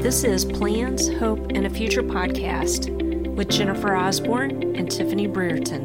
This is Plans, Hope, and a Future podcast with Jennifer Osborne and Tiffany Brereton.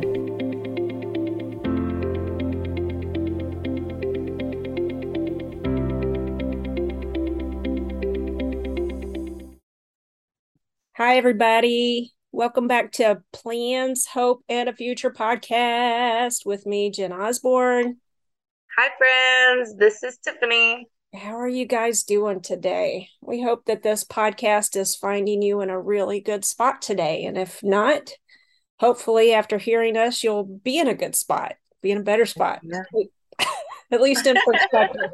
Hi, everybody. Welcome back to Plans, Hope, and a Future podcast with me, Jen Osborne. Hi, friends. This is Tiffany. How are you guys doing today? We hope that this podcast is finding you in a really good spot today. And if not, hopefully after hearing us, you'll be in a good spot, be in a better spot, Yeah. at least in perspective.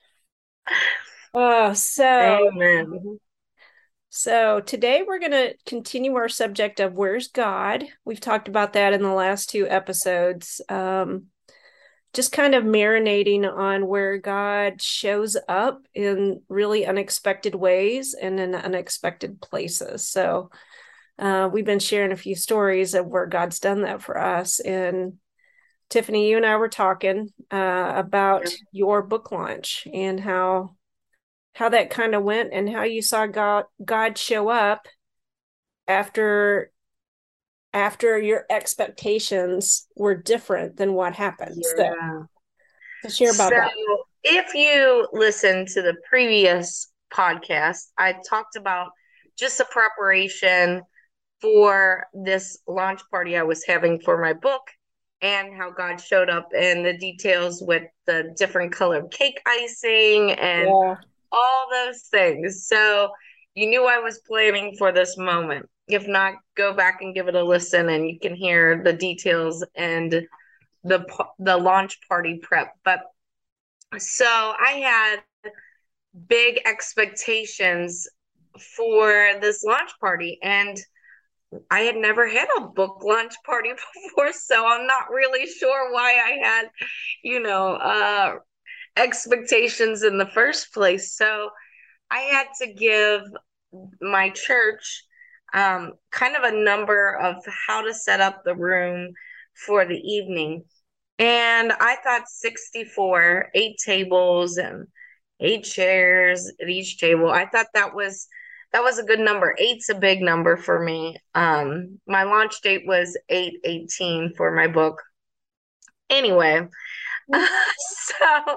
Amen. So today we're going to continue our subject of where's God? We've talked about that in the last two episodes. Just kind of marinating on where God shows up in really unexpected ways and in unexpected places. So we've been sharing a few stories of where God's done that for us. And Tiffany, you and I were talking about your book launch and how that kind of went and how you saw God show up after your expectations were different than what happened. Yeah. So share about that. If you listen to the previous podcast, I talked about just the preparation for this launch party I was having for my book and how God showed up and the details with the different colored cake icing and all those things. So you knew I was planning for this moment. If not, go back and give it a listen and you can hear the details and the launch party prep. But so I had big expectations for this launch party, and I had never had a book launch party before, so I'm not really sure why I had, expectations in the first place. So I had to give my church kind of a number of how to set up the room for the evening. And I thought 64, 8 tables and 8 chairs at each table. I thought that was a good number. Eight's a big number for me. My launch date was 8/18 for my book. Anyway, so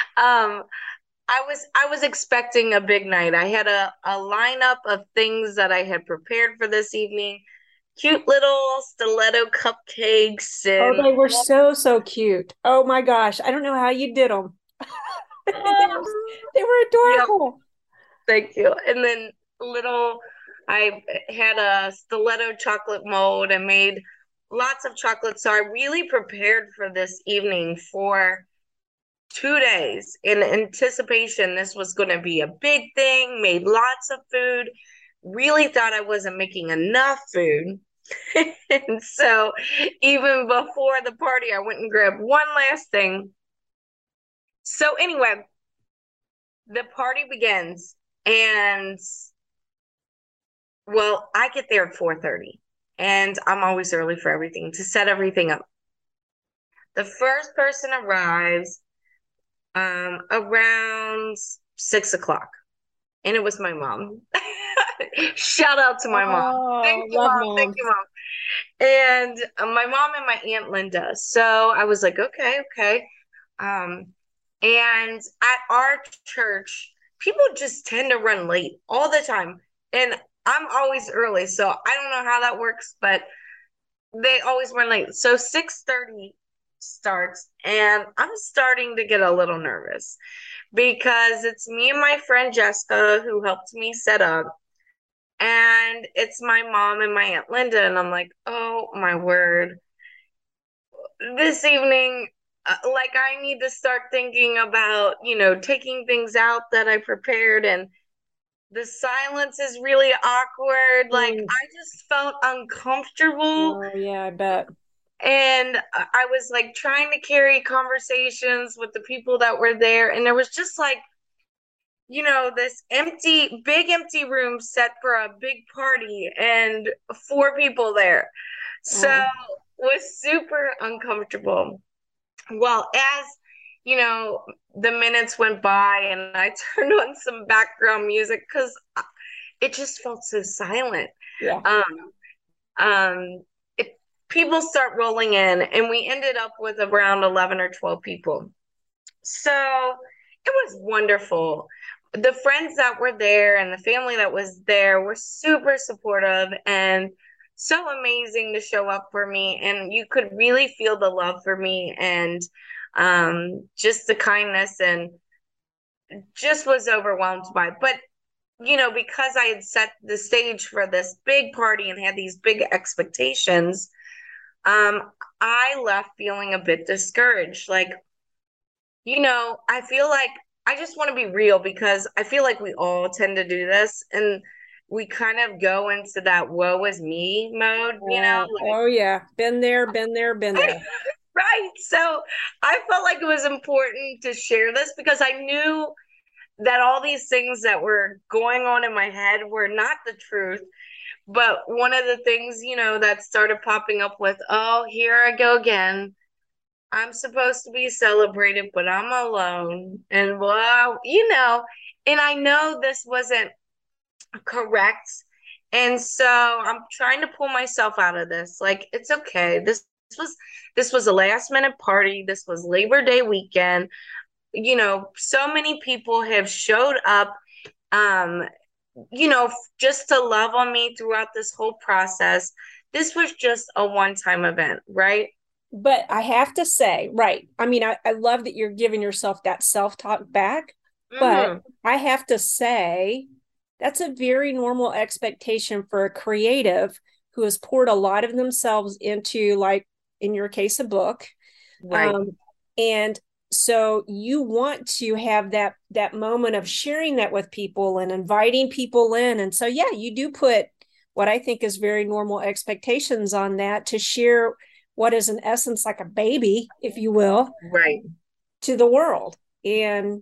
I was expecting a big night. I had a lineup of things that I had prepared for this evening. Cute little stiletto cupcakes and they were so cute. Oh my gosh, I don't know how you did them. they were adorable. Yep, thank you. And then I had a stiletto chocolate mold and made lots of chocolate. So I really prepared for this evening for 2 days in anticipation this was going to be a big thing, made lots of food, really thought I wasn't making enough food. And so even before the party, I went and grabbed one last thing. So anyway, the party begins and well, I get there at 4:30 and I'm always early for everything to set everything up. The first person arrives around 6 o'clock. And it was my mom. Shout out to my mom. Thank you, mom. Mom. Thank you, mom. And my mom and my Aunt Linda. So I was like, okay. And at our church, people just tend to run late all the time. And I'm always early. So I don't know how that works, but they always run late. So 6:30 starts, and I'm starting to get a little nervous because it's me and my friend Jessica who helped me set up, and it's my mom and my Aunt Linda, and I'm like, oh my word, this evening, like I need to start thinking about, taking things out that I prepared, and the silence is really awkward. Like I just felt uncomfortable. Oh yeah, I bet. And I was like trying to carry conversations with the people that were there. And there was just like, this big empty room set for a big party and 4 people there. So was super uncomfortable. Well, as the minutes went by and I turned on some background music because it just felt so silent. Yeah. Um, um, People start rolling in, and we ended up with around 11 or 12 people. So it was wonderful. The friends that were there and the family that was there were super supportive and so amazing to show up for me. And you could really feel the love for me and just the kindness, and just was overwhelmed by it. But because I had set the stage for this big party and had these big expectations, I left feeling a bit discouraged. Like, I feel like I just want to be real, because I feel like we all tend to do this, and we kind of go into that woe is me mode, like, Oh yeah. Been there, been there, been there. right. So I felt like it was important to share this, because I knew that all these things that were going on in my head were not the truth. But one of the things, that started popping up with, oh, here I go again. I'm supposed to be celebrated, but I'm alone. And well, and I know this wasn't correct. And so I'm trying to pull myself out of this. Like, it's okay. This was a last minute party. This was Labor Day weekend. So many people have showed up, um, just to love on me throughout this whole process. This was just a one-time event, right? But I have to say, right. I mean, I love that you're giving yourself that self-talk back, but Mm-hmm. I have to say that's a very normal expectation for a creative who has poured a lot of themselves into, like in your case, a book. Right. Um, and so you want to have that moment of sharing that with people and inviting people in. And so yeah, you do put what I think is very normal expectations on that to share what is in essence like a baby, if you will, Right. to the world. And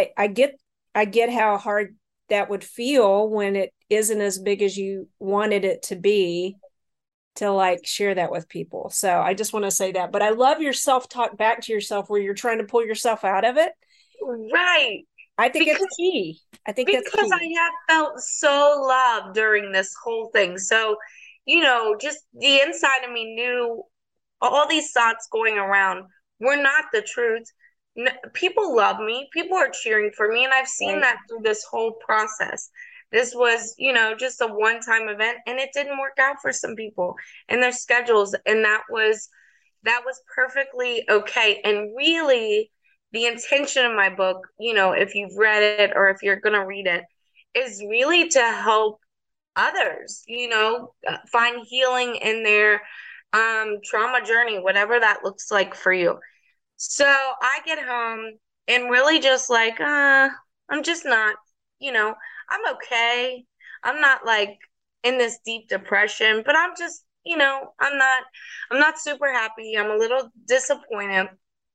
I get how hard that would feel when it isn't as big as you wanted it to be, to like share that with people. So I just want to say that. But I love your self-talk back to yourself where you're trying to pull yourself out of it. Right. I think it's Because key. I think that's because key. I have felt so loved during this whole thing. So, just the inside of me knew all these thoughts going around were not the truth. People love me. People are cheering for me. And I've seen Right. that through this whole process. This was, just a one-time event, and it didn't work out for some people and their schedules. And that was perfectly okay. And really, the intention of my book, if you've read it or if you're going to read it, is really to help others, find healing in their trauma journey, whatever that looks like for you. So I get home and really just like, I'm just not, I'm okay. I'm not like in this deep depression, but I'm just, I'm not super happy. I'm a little disappointed.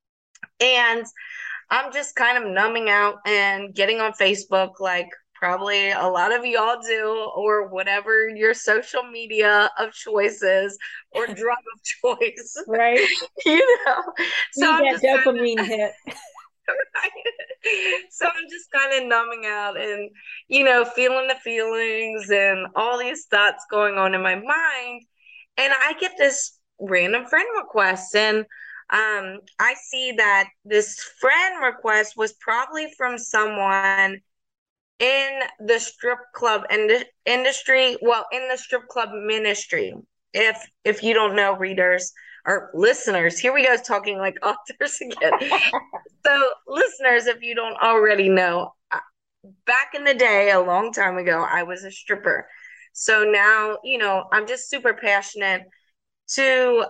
And I'm just kind of numbing out and getting on Facebook, like probably a lot of y'all do, or whatever your social media of choices or drug of choice, Right. you know. So Need I'm that just dopamine hit. so I'm just kind of numbing out and, feeling the feelings and all these thoughts going on in my mind. And I get this random friend request. And I see that this friend request was probably from someone in the strip club industry, well, in the strip club ministry. If you don't know, readers or listeners, here we go talking like authors again. So, listeners, if you don't already know, back in the day, a long time ago, I was a stripper. So now, I'm just super passionate to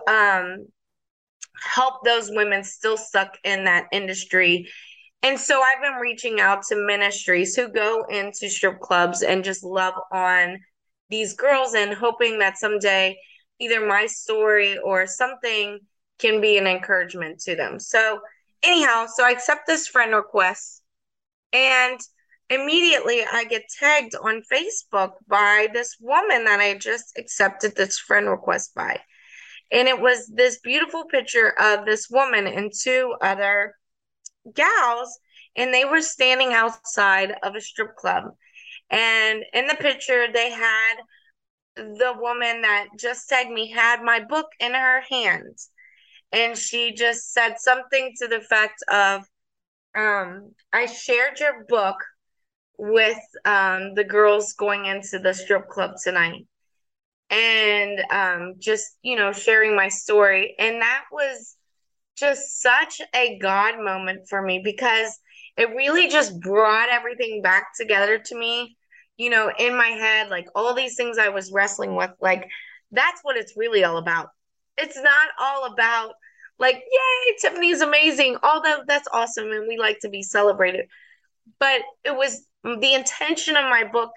help those women still stuck in that industry. And so I've been reaching out to ministries who go into strip clubs and just love on these girls, and hoping that someday either my story or something can be an encouragement to them. So, anyhow, so I accept this friend request, and immediately I get tagged on Facebook by this woman that I just accepted this friend request by. And it was this beautiful picture of this woman and two other gals, and they were standing outside of a strip club. And in the picture, they had the woman that just tagged me had my book in her hand. And she just said something to the effect of, I shared your book with the girls going into the strip club tonight. And just, sharing my story. And that was just such a God moment for me because it really just brought everything back together to me, in my head, like all these things I was wrestling with, like that's what it's really all about. It's not all about like, yay, Tiffany's amazing, although that's awesome and we like to be celebrated. But it was the intention of my book,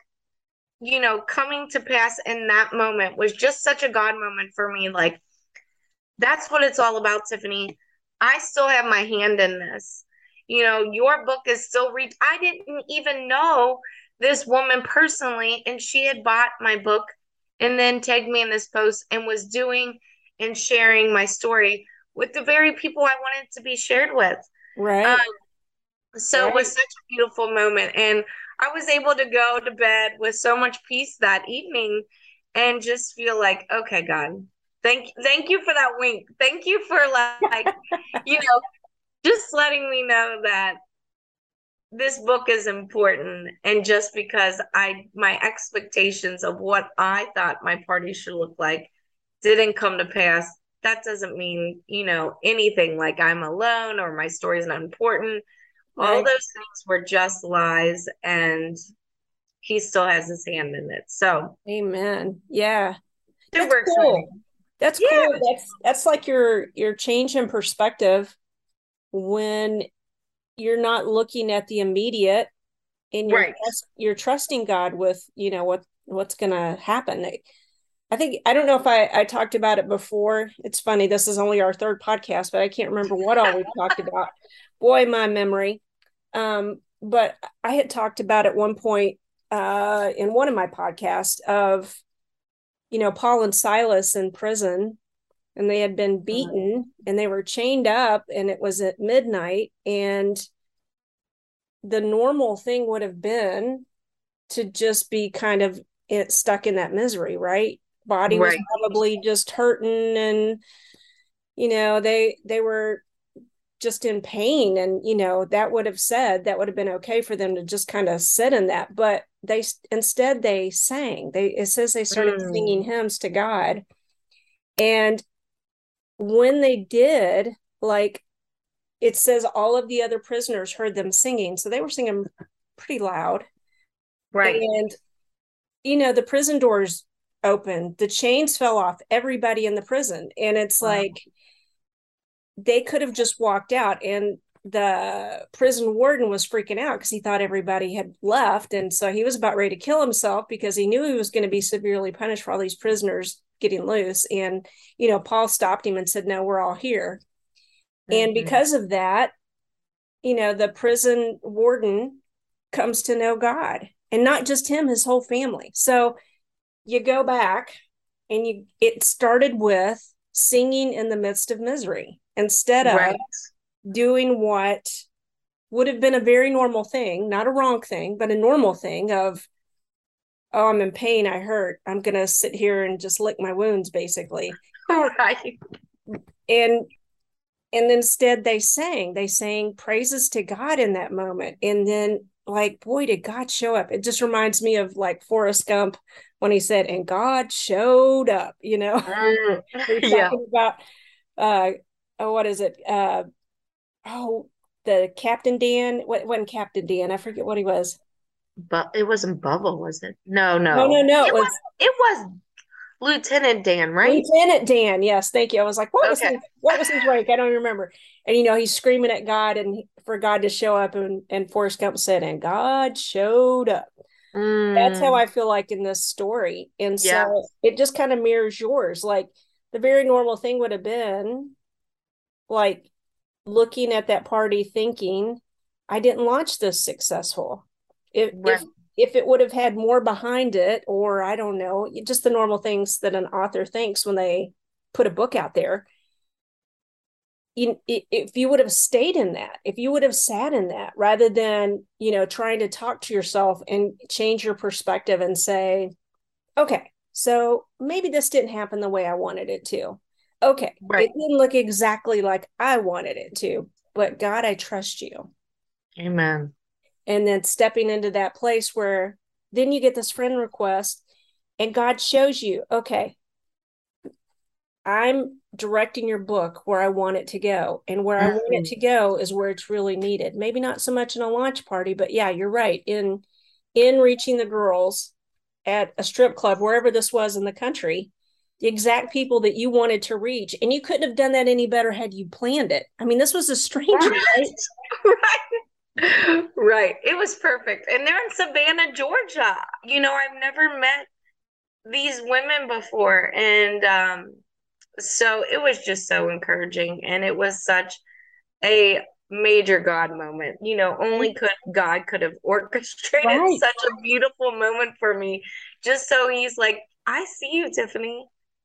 coming to pass in that moment was just such a God moment for me. Like, that's what it's all about, Tiffany. I still have my hand in this. Your book is still I didn't even know this woman personally, and she had bought my book and then tagged me in this post and was doing and sharing my story with the very people I wanted to be shared with. Right. So it Right. was such a beautiful moment. And I was able to go to bed with so much peace that evening and just feel like, okay, God, thank you for that wink. Thank you for like, you know, just letting me know that this book is important. And just because my expectations of what I thought my party should look like didn't come to pass, that doesn't mean, anything like I'm alone or my story is not important. All Right. those things were just lies, and he still has his hand in it. So Amen. Yeah. That's super cool. exciting. That's Yeah, cool. That's like your change in perspective when you're not looking at the immediate and right. you're trusting God with, what's gonna happen. I think I don't know if I talked about it before. It's funny, this is only our third podcast, but I can't remember what all we talked about. Boy, my memory. But I had talked about at one point in one of my podcasts of, Paul and Silas in prison, and they had been beaten and they were chained up, and it was at midnight. And the normal thing would have been to just be kind of stuck in that misery, right? Body was Right. probably just hurting, and they were just in pain, and that would have been okay for them to just kind of sit in that. But instead they sang. It says they started singing Mm. hymns to God. And when they did, like, it says all of the other prisoners heard them singing, so they were singing pretty loud. Right. And the prison doors opened, the chains fell off everybody in the prison, and it's Wow. like they could have just walked out. And the prison warden was freaking out because he thought everybody had left, and so he was about ready to kill himself because he knew he was going to be severely punished for all these prisoners getting loose. And Paul stopped him and said, no, we're all here. And Mm-hmm. because of that, the prison warden comes to know God, and not just him, his whole family. So you go back, and it started with singing in the midst of misery instead of Right. doing what would have been a very normal thing, not a wrong thing, but a normal thing of, oh, I'm in pain, I hurt, I'm going to sit here and just lick my wounds, basically. Right. And instead they sang praises to God in that moment. And then, like, boy, did God show up. It just reminds me of like Forrest Gump when he said, and God showed up, Mm. he's Yeah. talking about oh, what is it? Oh, the Captain Dan. What wasn't Captain Dan? I forget what he was. But it wasn't Bubble, was it? No, No, no, no. no. It It was was it was Lieutenant Dan, right? Lieutenant Dan. Yes, thank you. I was like, Okay. what was his rank? I don't remember. And he's screaming at God, and for God to show up, and Forrest Gump said, and God showed up. That's how Mm. I feel like in this story. And Yeah. so it just kind of mirrors yours. Like, the very normal thing would have been like looking at that party thinking, I didn't launch this successful. If Right. if if it would have had more behind it, or I don't know, just the normal things that an author thinks when they put a book out there, if you would have stayed in that, if you would have sat in that rather than, trying to talk to yourself and change your perspective and say, okay, so maybe this didn't happen the way I wanted it to. Okay, Right. it didn't look exactly like I wanted it to, but God, I trust you. Amen. And then stepping into that place where then you get this friend request and God shows you, okay, I'm directing your book where I want it to go. And where I want it to go is where it's really needed. Maybe not so much in a launch party, but yeah, you're right. In reaching the girls at a strip club, wherever this was in the country, the exact people that you wanted to reach. And you couldn't have done that any better had you planned it. I mean, this was a stranger, right? Right. Right. It was perfect. And they're in Savannah, Georgia. I've never met these women before. And so it was just so encouraging. And it was such a major God moment. Only God could have orchestrated Right. such a beautiful moment for me. Just so he's like, I see you, Tiffany,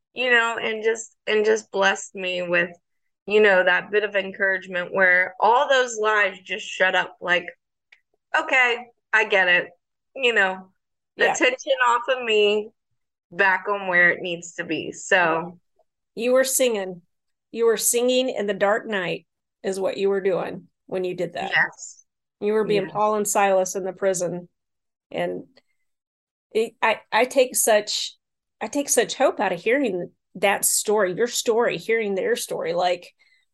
and just blessed me with, that bit of encouragement where all those lives just shut up like, okay, I get it. Yeah. Attention off of me, back on where it needs to be. So You were singing. You were singing in the dark night is what you were doing when you did that. yes. You were being Yes. Paul and Silas in the prison. And I take such hope out of hearing that story, your story, hearing their story. Like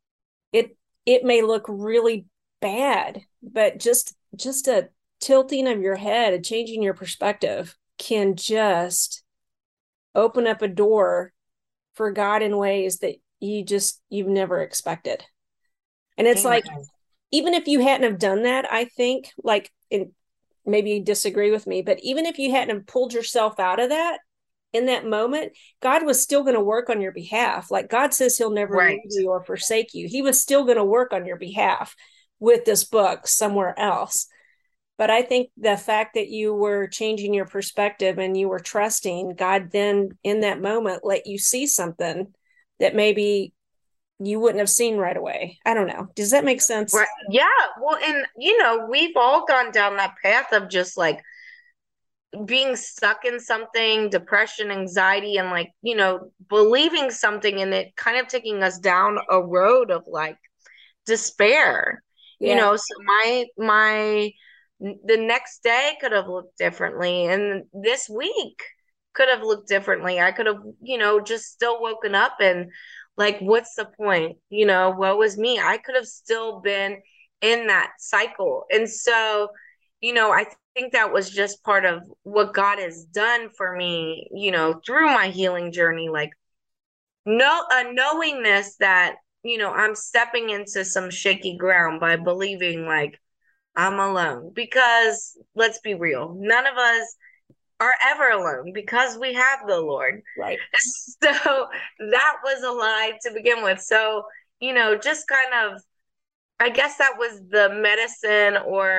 it may look really bad, but just a tilting of your head, a changing your perspective can just open up a door for God in ways that you've never expected. And it's Amen. like, even if you hadn't have done that, I think, like, maybe you disagree with me, but even if you hadn't have pulled yourself out of that in that moment, God was still going to work on your behalf. Like God says he'll never Right. leave you or forsake you. He was still going to work on your behalf with this book somewhere else. But I think the fact that you were changing your perspective and you were trusting God, then in that moment let you see something that maybe you wouldn't have seen right away. I don't know. Does that make sense? Right. Yeah. Well, and we've all gone down that path of just like being stuck in something, depression, anxiety, and like, believing something and it kind of taking us down a road of like despair. Yeah. So my the next day could have looked differently, and this week could have looked differently. I could have, just still woken up and like, what's the point? What was me? I could have still been in that cycle. And so, I think that was just part of what God has done for me, through my healing journey. Like, no, a knowingness that, I'm stepping into some shaky ground by believing like I'm alone. Because let's be real, none of us are ever alone because we have the Lord. Right. So that was a lie to begin with. So, just kind of, I guess that was the medicine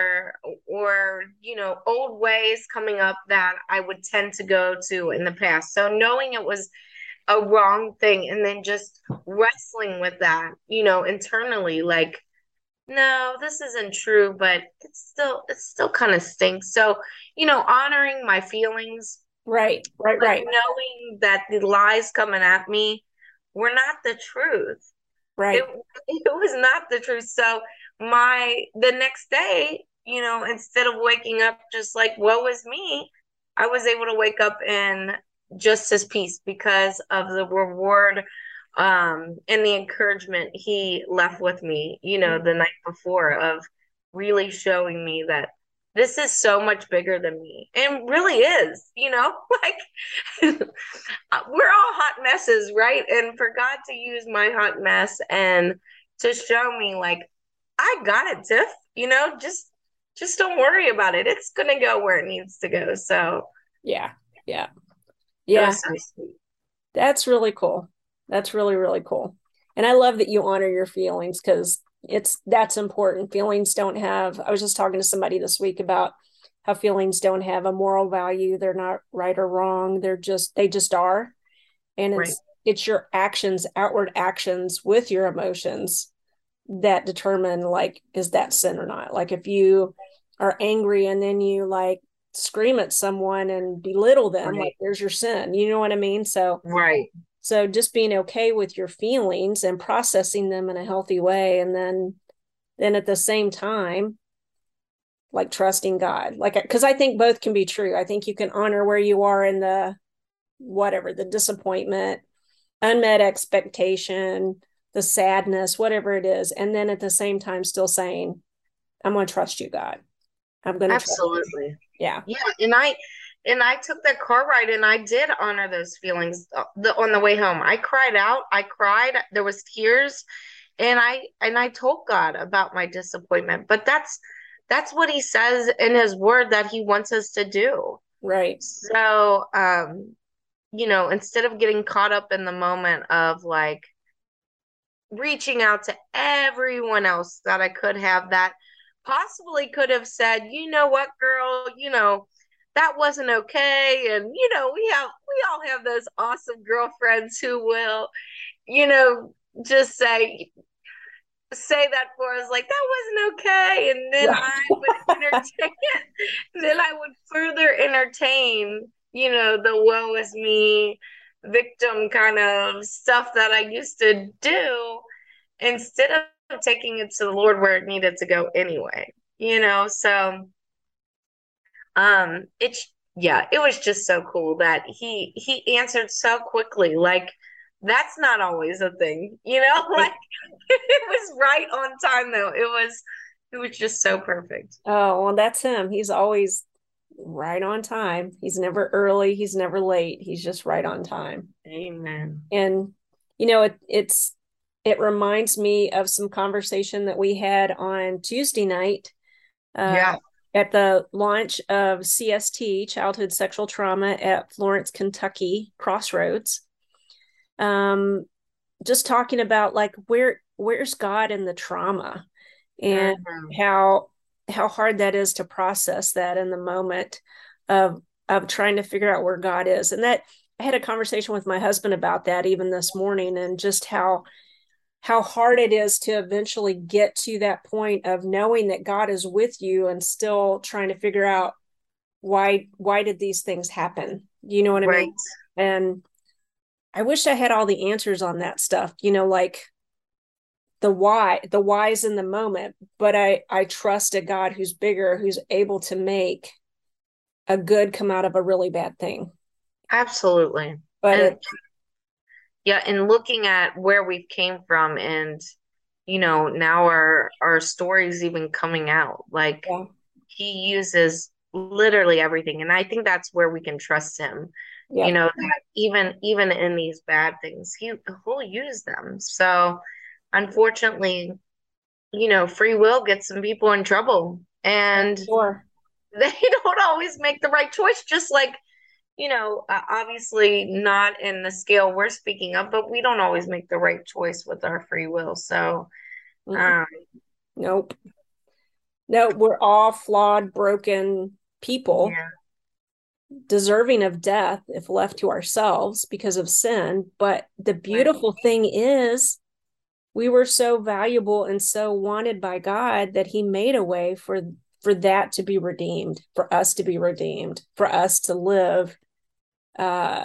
or old ways coming up that I would tend to go to in the past. So knowing it was a wrong thing and then just wrestling with that, internally, like, no, this isn't true, but it still kind of stinks. So, honoring my feelings, Right. like knowing that the lies coming at me were not the truth. It Right. it was not the truth. So the next day, instead of waking up just like woe is me, I was able to wake up in just his peace because of the reward and the encouragement he left with me, the night before, of really showing me that this is so much bigger than me. And really is, like we're all hot messes, right? And for God to use my hot mess and to show me like, I got it, Tiff, just don't worry about it. It's gonna go where it needs to go. So Yeah. Yeah. it Yeah. was so sweet. That's really cool. That's really, really cool. And I love that you honor your feelings because that's important. Feelings don't have, I was just talking to somebody this week about how feelings don't have a moral value. They're not right or wrong. They just are. And Right. it's your actions, outward actions with your emotions that determine, like, is that sin or not? Like, if you are angry and then you like scream at someone and belittle them, Right. like, there's your sin. You know what I mean? Right. So just being okay with your feelings and processing them in a healthy way, and then at the same time, like, trusting God. Like, because I think both can be true. I think you can honor where you are in the whatever, the disappointment, unmet expectation, the sadness, whatever it is, and then at the same time still saying, I'm going to trust you, God. I'm going to trust you. Absolutely. Yeah. Yeah, and I took that car ride and I did honor those feelings on the way home. I cried out. I cried. There was tears, and I told God about my disappointment. But that's what he says in his word that he wants us to do. Right. So, instead of getting caught up in the moment of like reaching out to everyone else that I could have, that possibly could have said, you know what, girl, that wasn't okay. And we all have those awesome girlfriends who will, just say that for us, like, that wasn't okay. And then Right. I would entertain then I would further entertain, the woe is me victim kind of stuff that I used to do, instead of taking it to the Lord where it needed to go anyway. So it's yeah, it was just so cool that he answered so quickly. Like, that's not always a thing, like, it was right on time though. It was just so perfect. Oh, well, that's him. He's always right on time. He's never early. He's never late. He's just right on time. Amen. And it reminds me of some conversation that we had on Tuesday night, uh, Yeah. at the launch of CST, Childhood Sexual Trauma, at Florence, Kentucky Crossroads. Just talking about, like, where's God in the trauma, and Mhm. how hard that is to process that in the moment of trying to figure out where God is. And that, I had a conversation with my husband about that even this morning, and just how hard it is to eventually get to that point of knowing that God is with you and still trying to figure out why did these things happen? You know what I Right. mean? And I wish I had all the answers on that stuff, like the whys in the moment, but I trust a God who's bigger, who's able to make a good come out of a really bad thing. Absolutely. But And it yeah, and looking at where we've came from, and now our stories even coming out, like, Yeah. he uses literally everything, and I think that's where we can trust him. Yeah. That even in these bad things, he'll use them. So unfortunately, free will gets some people in trouble, and Sure. they don't always make the right choice, just like, obviously not in the scale we're speaking of, but we don't always make the right choice with our free will. So, Mm-mm. um, Nope. No, we're all flawed, broken people, yeah, deserving of death if left to ourselves because of sin. But the right, beautiful thing is, we were so valuable and so wanted by God that he made a way for that to be redeemed, for us to be redeemed, for us to live uh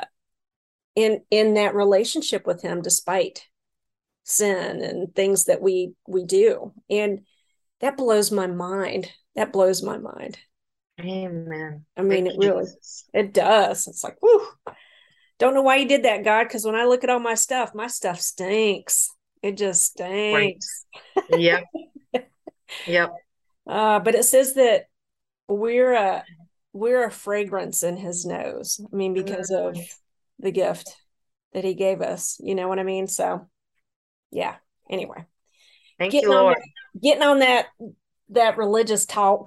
in that relationship with him despite sin and things that we do. And that blows my mind. That blows my mind. amen. I mean, Thank it you, really, Jesus. it does. It's like, whew, don't know why you did that, God, because when I look at all my stuff stinks. It just Right. stinks. Yep. Yep. But it says that we're a we're a fragrance in his nose. I mean, because of Mm. the gift that he gave us. You know what I mean? So yeah. Anyway, Thank you, getting on Lord. that getting on that religious talk.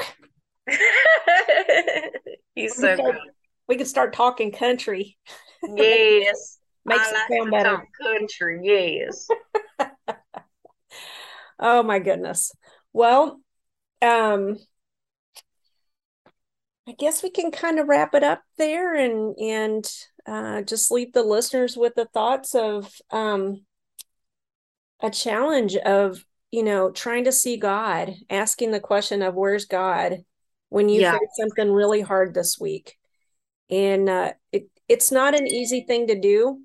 He's We can so start good. we can start talking country. Yes. Makes I it like sound to better. talk country. Yes. Oh my goodness. Well, um, I guess we can kind of wrap it up there, and just leave the listeners with the thoughts of a challenge of, trying to see God, asking the question of where's God when you Yeah. face something really hard this week. And it's not an easy thing to do.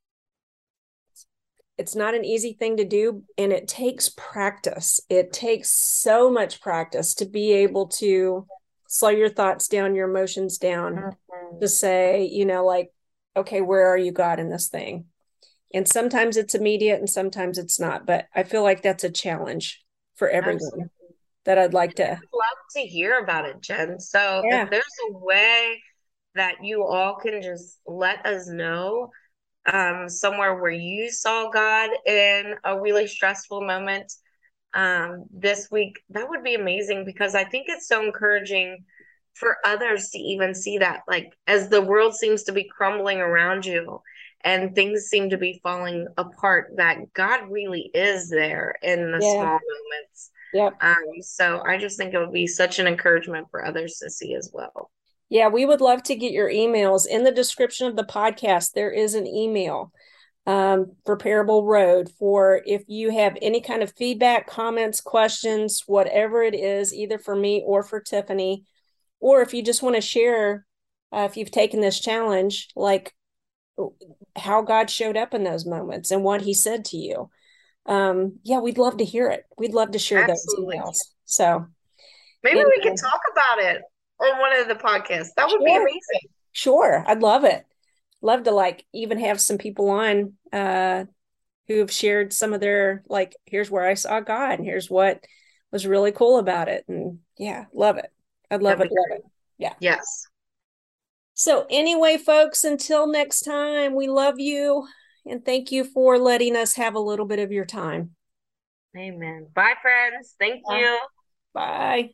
It's not an easy thing to do, and it takes practice. It takes so much practice to be able to slow your thoughts down, your emotions down, to say, like, okay, where are you, God, in this thing? And sometimes it's immediate and sometimes it's not. But I feel like that's a challenge for everyone. Absolutely. That I'd like to. I'd love to hear about it, Jen. So if there's a way that you all can just let us know, somewhere where you saw God in a really stressful moment this week, that would be amazing, because I think it's so encouraging for others to even see that, like, as the world seems to be crumbling around you and things seem to be falling apart, that God really is there in the small moments. Yep. So I just think it would be such an encouragement for others to see as well. Yeah, we would love to get your emails. In the description of the podcast, there is an email for Parable Road for if you have any kind of feedback, comments, questions, whatever it is, either for me or for Tiffany, or if you just want to share, if you've taken this challenge, like how God showed up in those moments and what he said to you. We'd love to hear it. We'd love to share Absolutely. those emails. So maybe we can talk about it on one of the podcasts. That would be amazing. Sure. I'd love it. Love to even have some people on who have shared some of their, here's where I saw God and here's what was really cool about it. And love it. I'd love it. Love it. Yeah. Yes. So anyway, folks, until next time, we love you and thank you for letting us have a little bit of your time. Amen. Bye, friends. Thank you. Bye.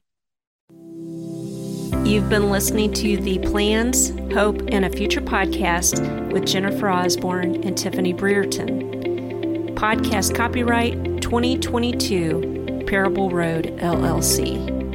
You've been listening to the Plans, Hope, and a Future podcast with Jennifer Osborne and Tiffany Brereton. Podcast copyright 2022, Parable Road, LLC.